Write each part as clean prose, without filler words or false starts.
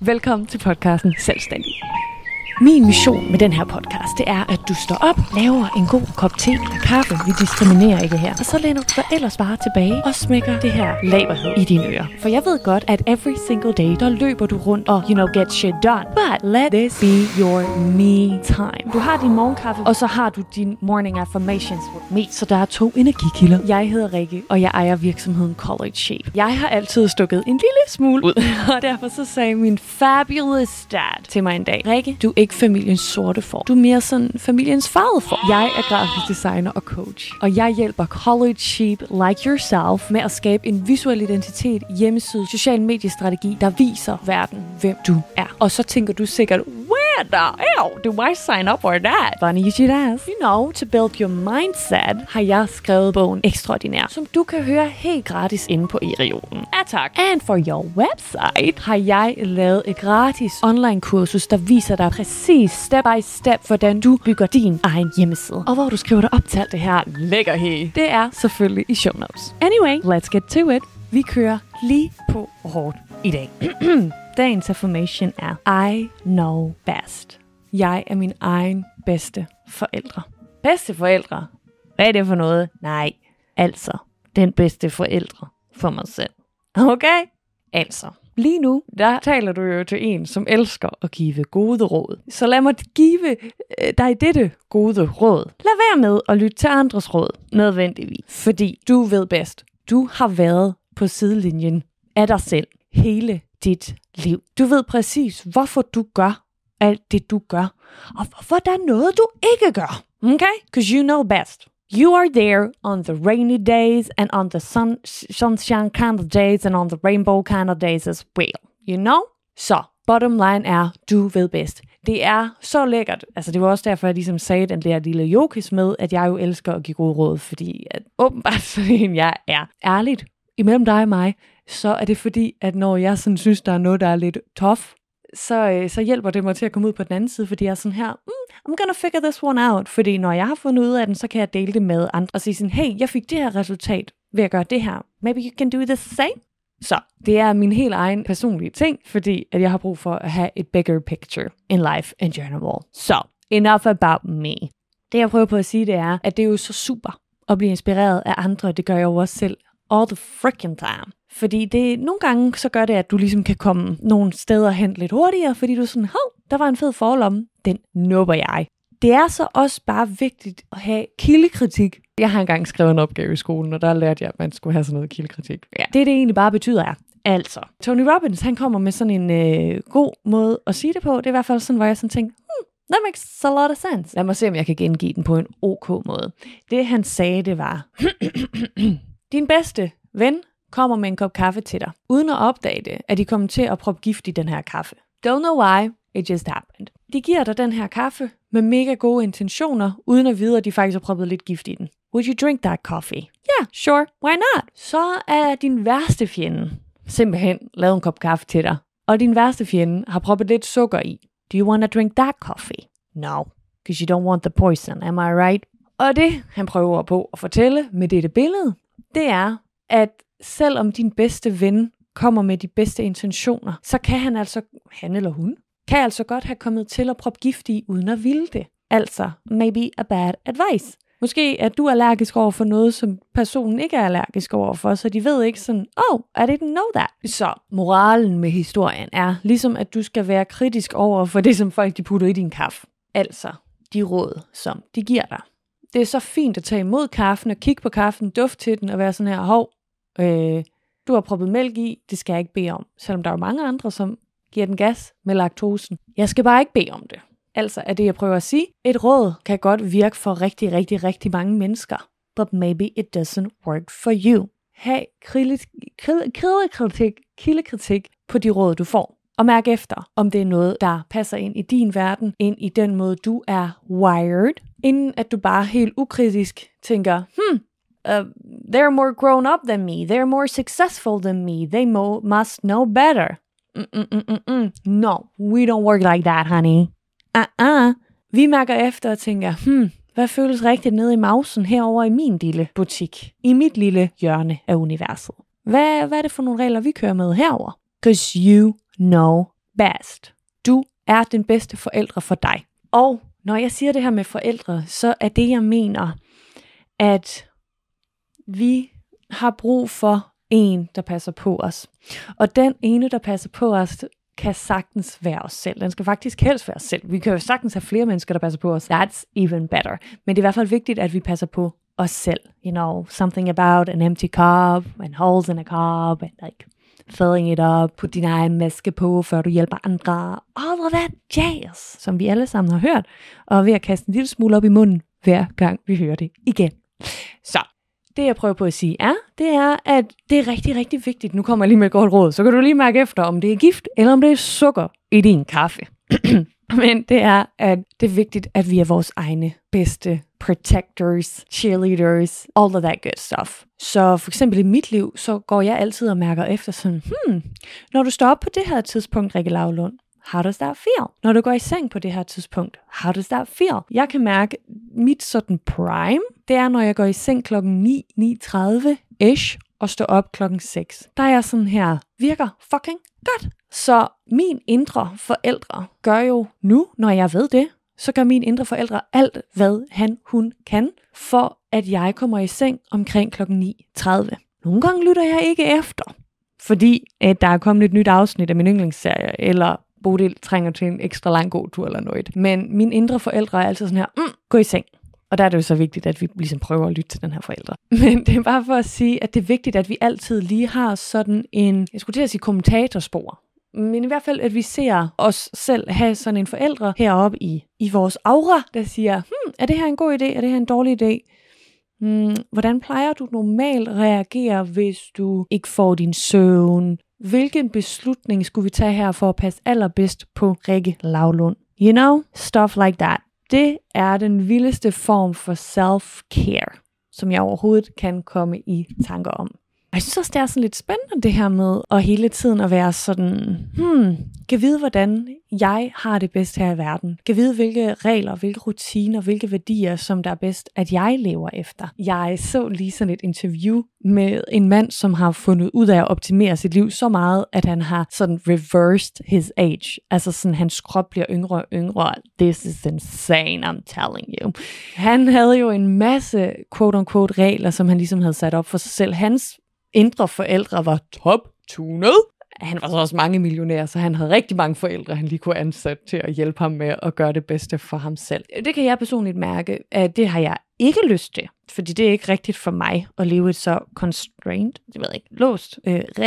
Velkommen til podcasten Selvstændig. Min mission med den her podcast, det er, at du står op, laver en god kop te eller kaffe. Vi diskriminerer ikke her. Og så læner du dig ellers bare tilbage og smækker det her laberhed i dine ører. For jeg ved godt, at every single day, der løber du rundt og, get shit done. But let this be your me time. Du har din morgenkaffe, og så har du din morning affirmations with me. Så der er 2 energikilder. Jeg hedder Rikke, og jeg ejer virksomheden College Shape. Jeg har altid stukket en lille smule ud. Og derfor så sagde min fabulous dad til mig en dag: Rikke, du er ikke familiens sorte får. Du er mere sådan familiens farvede får. Jeg er grafisk designer og coach, og jeg hjælper College Shape like yourself med at skabe en visuel identitet, hjemmeside, social mediestrategi, der viser verden, hvem du er. Og så tænker du sikkert, where the hell do I sign up for that? Funny you should ask. To build your mindset, har jeg skrevet bogen Ekstraordinær, som du kan høre helt gratis inde på e-reolen. Ja, tak. And for your website har jeg lavet et gratis online kursus, der viser dig præcis step by step, hvordan du bygger din egen hjemmeside. Og hvor du skriver dig op til alt det her lækkerhed. Det er selvfølgelig i show notes. Anyway, let's get to it. Vi kører lige på hårdt i dag. Dagens affirmation er: I know best. Jeg er min egen bedste forældre. Bedste forældre? Hvad er det for noget? Nej, altså den bedste forældre for mig selv. Okay? Altså, lige nu, der taler du jo til en, som elsker at give gode råd. Så lad mig give dig dette gode råd. Lad være med at lytte til andres råd, nødvendigvis. Fordi du ved bedst. Du har været på sidelinjen af dig selv hele dit liv. Du ved præcis, hvorfor du gør alt det, du gør. Og hvorfor der er noget, du ikke gør. Okay? Because you know best. You are there on the rainy days and on the sunshine kind of days and on the rainbow kind of days as well. You know? Så, bottom line er, du ved bedst. Det er så lækkert. Altså, det var også derfor, jeg ligesom sagde den der lille jokis med, at jeg jo elsker at give gode råd, fordi at åbenbart sådan jeg er ærligt imellem dig og mig, så er det fordi, at når jeg sådan synes, der er noget, der er lidt tough, så hjælper det mig til at komme ud på den anden side, fordi jeg er sådan her, I'm gonna figure this one out, fordi når jeg har fundet ud af den, så kan jeg dele det med andre og sige sådan, hey, jeg fik det her resultat ved at gøre det her. Maybe you can do the same. Så det er min helt egen personlige ting, fordi at jeg har brug for at have et bigger picture in life in general. Så, enough about me. Det jeg prøver på at sige, det er, at det er jo så super at blive inspireret af andre. Det gør jeg jo også selv all the freaking time. Fordi det nogle gange så gør det, at du ligesom kan komme nogle steder hen lidt hurtigere, fordi du er sådan, der var en fed forlomme, den nubber jeg. Det er så også bare vigtigt at have kildekritik. Jeg har engang skrevet en opgave i skolen, og der lærte jeg, at man skulle have sådan noget kildekritik. Ja. Det egentlig bare betyder er, altså, Tony Robbins, han kommer med sådan en god måde at sige det på. Det er i hvert fald sådan, hvor jeg sådan tænkte, that makes a lot of sense. Lad mig se, om jeg kan gengive den på en OK måde. Det han sagde, det var, din bedste ven kommer med en kop kaffe til dig, uden at opdage det, at de kommer til at proppe gift i den her kaffe. Don't know why, it just happened. De giver dig den her kaffe med mega gode intentioner, uden at vide, at de faktisk har proppet lidt gift i den. Would you drink that coffee? Yeah, sure, why not? Så er din værste fjende simpelthen lavet en kop kaffe til dig, og din værste fjende har proppet lidt sukker i. Do you want to drink that coffee? No, because you don't want the poison, am I right? Og det, han prøver på at fortælle med dette billede, det er, at selvom din bedste ven kommer med de bedste intentioner, så kan han eller hun, kan altså godt have kommet til at proppe gift i, uden at ville det. Altså, maybe a bad advice. Måske at du er allergisk over for noget, som personen ikke er allergisk over for, så de ved ikke sådan, I didn't know that. Så moralen med historien er, ligesom at du skal være kritisk over for det, som folk de putter i din kaffe. Altså, de råd, som de giver dig. Det er så fint at tage imod kaffen og kigge på kaffen, dufte til den og være sådan her, du har proppet mælk i, det skal jeg ikke bede om. Selvom der er mange andre, som giver den gas med laktosen. Jeg skal bare ikke bede om det. Altså er det, jeg prøver at sige. Et råd kan godt virke for rigtig, rigtig, rigtig mange mennesker. But maybe it doesn't work for you. Ha' kildekritik på de råd, du får. Og mærk efter, om det er noget, der passer ind i din verden, ind i den måde, du er wired. Inden at du bare helt ukritisk tænker, they're more grown up than me. They're more successful than me. They must know better. No, we don't work like that, honey. Vi mærker efter og tænker, hvad føles rigtigt nede i mausen herover i min lille butik? I mit lille hjørne af universet. Hvad er det for nogle regler, vi kører med herover? Because you know best. Du er den bedste forælder for dig. Og når jeg siger det her med forældre, så er det, jeg mener, at vi har brug for en, der passer på os. Og den ene, der passer på os, kan sagtens være os selv. Den skal faktisk helst være os selv. Vi kan jo sagtens have flere mennesker, der passer på os. That's even better. Men det er i hvert fald vigtigt, at vi passer på os selv. You know, something about an empty cup, and holes in a cup, and like filling it up, put din egen maske på, før du hjælper andre. All of that jazz, som vi alle sammen har hørt, og ved at kaste en lille smule op i munden, hver gang vi hører det igen. Så det jeg prøver på at sige det er, at det er rigtig, rigtig vigtigt. Nu kommer jeg lige med et godt råd, så kan du lige mærke efter, om det er gift, eller om det er sukker i din kaffe. Men det er, at det er vigtigt, at vi er vores egne bedste protectors, cheerleaders, all of that good stuff. Så for eksempel i mit liv, så går jeg altid og mærker efter sådan, når du står op på det her tidspunkt, Rikke Laulund, how does that feel? Når du går i seng på det her tidspunkt, how does that feel? Jeg kan mærke, mit sådan prime, det er, når jeg går i seng klokken 9:30-ish, og står op klokken 6. Der er jeg sådan her, virker fucking godt. Så min indre forældre gør jo nu, når jeg ved det, så gør min indre forældre alt, hvad hun kan, for at jeg kommer i seng omkring klokken 9:30. Nogle gange lytter jeg ikke efter, fordi at der er kommet et nyt afsnit af min yndlingsserie, eller Bodil trænger til en ekstra lang god tur eller noget. Men mine indre forældre er altid sådan her, gå i seng. Og der er det jo så vigtigt, at vi ligesom prøver at lytte til den her forældre. Men det er bare for at sige, at det er vigtigt, at vi altid lige har sådan en, jeg skulle til at sige kommentatorspor, men i hvert fald, at vi ser os selv have sådan en forældre heroppe i vores aura, der siger, er det her en god idé, er det her en dårlig idé? Hvordan plejer du normalt at reagere, hvis du ikke får din søvn? Hvilken beslutning skulle vi tage her for at passe allerbedst på Rikke Laulund? You know, stuff like that. Det er den vildeste form for self-care, som jeg overhovedet kan komme i tanker om. Jeg synes også, det er sådan lidt spændende det her med at hele tiden at være sådan, kan vide, hvordan jeg har det bedst her i verden. Kan vide, hvilke regler, hvilke rutiner, hvilke værdier, som der er bedst, at jeg lever efter. Jeg så lige sådan et interview med en mand, som har fundet ud af at optimere sit liv så meget, at han har sådan reversed his age. Altså sådan, hans krop bliver yngre og yngre. This is insane, I'm telling you. Han havde jo en masse quote-unquote regler, som han ligesom havde sat op for sig selv. Hans indre forældre var top-tunet. Han var så også mange millionær, så han havde rigtig mange forældre, han lige kunne ansætte til at hjælpe ham med at gøre det bedste for ham selv. Det kan jeg personligt mærke, at det har jeg ikke lyst til, fordi det er ikke rigtigt for mig at leve et så constrained, det ved jeg ikke, låst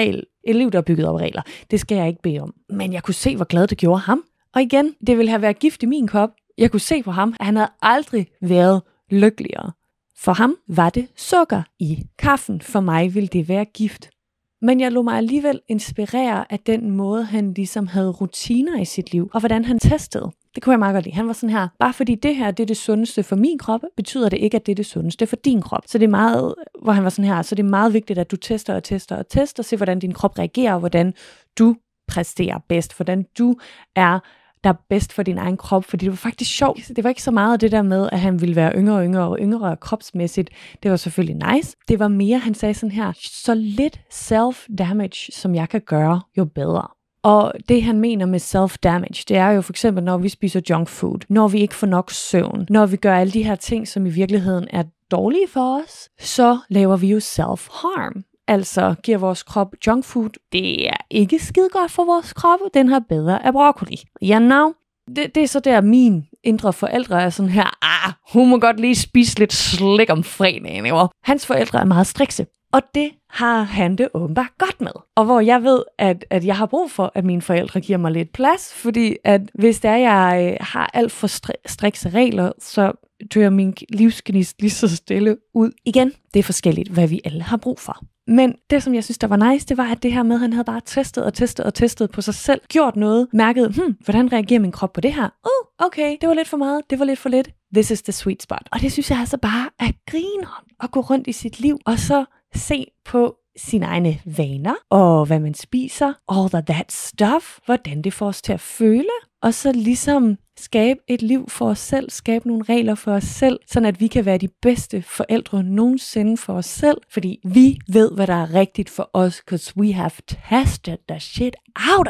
et liv, der er bygget op af regler. Det skal jeg ikke bede om. Men jeg kunne se, hvor glad det gjorde ham. Og igen, det ville have været gift i min kop. Jeg kunne se på ham, at han havde aldrig været lykkeligere. For ham var det sukker i kaffen. For mig ville det være gift. Men jeg lod mig alligevel inspirere af den måde, han ligesom havde rutiner i sit liv, og hvordan han testede. Det kunne jeg meget godt lide. Han var sådan her, bare fordi det her det er det sundeste for min krop, betyder det ikke, at det er det sundeste for din krop. Så det er meget, hvor han var sådan her, så det er meget vigtigt, at du tester og tester og tester, se hvordan din krop reagerer, og hvordan du præsterer bedst, hvordan du er der er bedst for din egen krop, fordi det var faktisk sjovt. Det var ikke så meget af det der med, at han ville være yngre og yngre og yngre kropsmæssigt. Det var selvfølgelig nice. Det var mere, han sagde sådan her, så lidt self-damage, som jeg kan gøre, jo bedre. Og det han mener med self-damage, det er jo for eksempel, når vi spiser junk food, når vi ikke får nok søvn, når vi gør alle de her ting, som i virkeligheden er dårlige for os, så laver vi jo self-harm. Altså giver vores krop junk food. Det er ikke skide godt for vores krop. Den har bedre af broccoli. You know? Det er så der min indre forældre er sådan her. Hun må godt lige spise lidt slik om fredagen. Jo. Hans forældre er meget strikse. Og det har han det åbenbart godt med. Og hvor jeg ved, at jeg har brug for, at mine forældre giver mig lidt plads. Fordi at hvis der jeg har alt for strikse regler, så dør min livsgnist lige så stille ud. Igen, det er forskelligt, hvad vi alle har brug for. Men det, som jeg synes, der var nice, det var, at det her med, at han havde bare testet på sig selv, gjort noget, mærket, hvordan reagerer min krop på det her? Okay, det var lidt for meget, det var lidt for lidt. This is the sweet spot. Og det synes jeg altså bare er griner at gå rundt i sit liv, og så se på sine egne vaner, og hvad man spiser, all of that stuff, hvordan det får os til at føle, og så ligesom skabe et liv for os selv, skabe nogle regler for os selv, sådan at vi kan være de bedste forældre nogensinde for os selv, fordi vi ved, hvad der er rigtigt for os, because we have tested the shit out of it.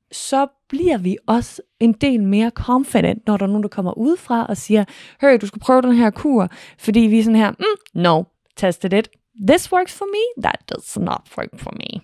så bliver vi også en del mere confident, når der er nogen, der kommer udefra og siger, hey, du skal prøve den her kur, fordi vi er sådan her, no, tested it. This works for me, that does not work for me.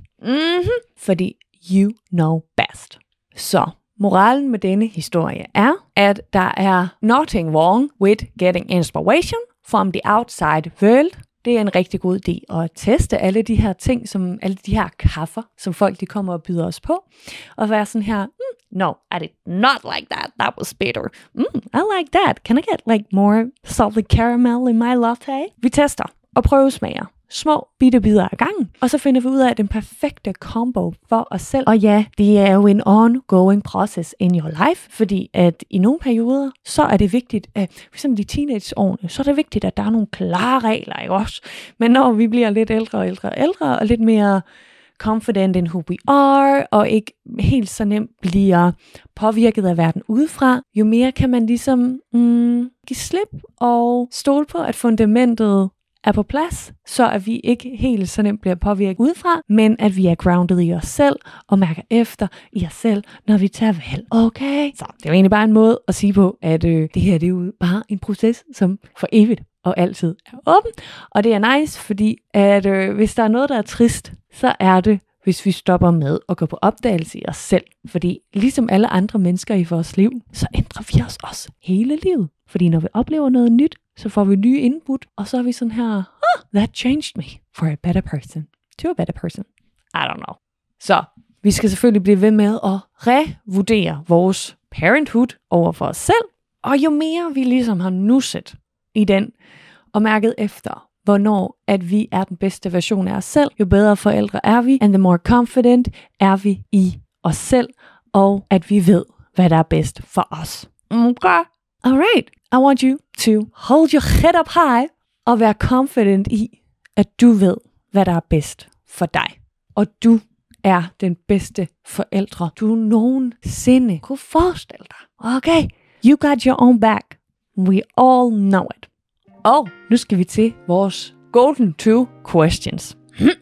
Fordi you know best. Så moralen med denne historie er, at der er nothing wrong with getting inspiration from the outside world. Det er en rigtig god idé at teste alle de her ting, alle de her kaffer, som folk de kommer og byder os på. Og være sådan her, no, I did not like that. That was bitter. I like that. Can I get like more salted caramel in my latte? Vi tester og prøvesmager. Små bitte bidder af gangen, og så finder vi ud af den perfekte combo for os selv. Og ja, det er jo en ongoing process in your life, fordi at i nogle perioder, så er det vigtigt, at for eksempel i teenageårene, så er det vigtigt, at der er nogle klare regler, ikke også? Men når vi bliver lidt ældre og lidt mere confident in who we are, og ikke helt så nemt bliver påvirket af verden udefra, jo mere kan man ligesom give slip og stole på, at fundamentet er på plads, så at vi ikke helt så nemt bliver påvirket udefra, men at vi er grounded i os selv og mærker efter i os selv, når vi tager valg. Okay? Så det er jo egentlig bare en måde at sige på, at det her det er jo bare en proces, som for evigt og altid er åben. Og det er nice, fordi at hvis der er noget, der er trist, så er det, hvis vi stopper med at gå på opdagelse i os selv. Fordi ligesom alle andre mennesker i vores liv, så ændrer vi os også hele livet. Fordi når vi oplever noget nyt, så får vi nye input, og så er vi sådan her, that changed me for a better person. To a better person. I don't know. Så vi skal selvfølgelig blive ved med at revurdere vores parenthood over for os selv, og jo mere vi ligesom har nusset i den, og mærket efter, hvornår at vi er den bedste version af os selv, jo bedre forældre er vi, and the more confident er vi i os selv, og at vi ved, hvad der er bedst for os. Okay? Alright. I want you to hold your head up high og være confident i, at du ved, hvad der er bedst for dig. Og du er den bedste forældre, du nogensinde kunne forestille dig. Okay? You got your own back. We all know it. Og nu skal vi til vores golden 2 questions.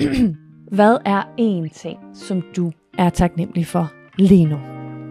Hvad er en ting, som du er taknemmelig for lige nu?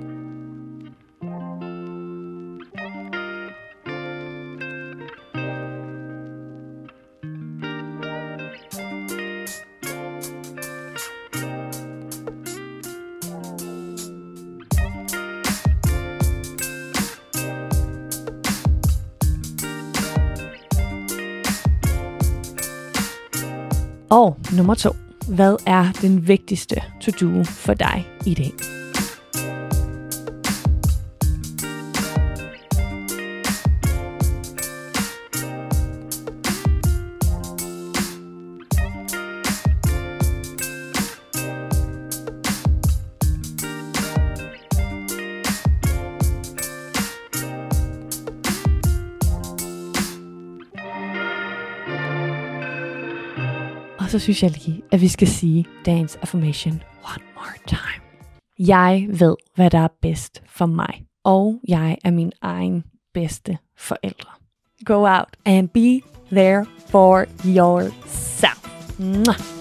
Og nummer 2. Hvad er den vigtigste to-do for dig i dag? Og så synes jeg lige, at vi skal sige dagens affirmation one more time. Jeg ved, hvad der er bedst for mig. Og jeg er min egen bedste forældre. Go out and be there for yourself. Mwah.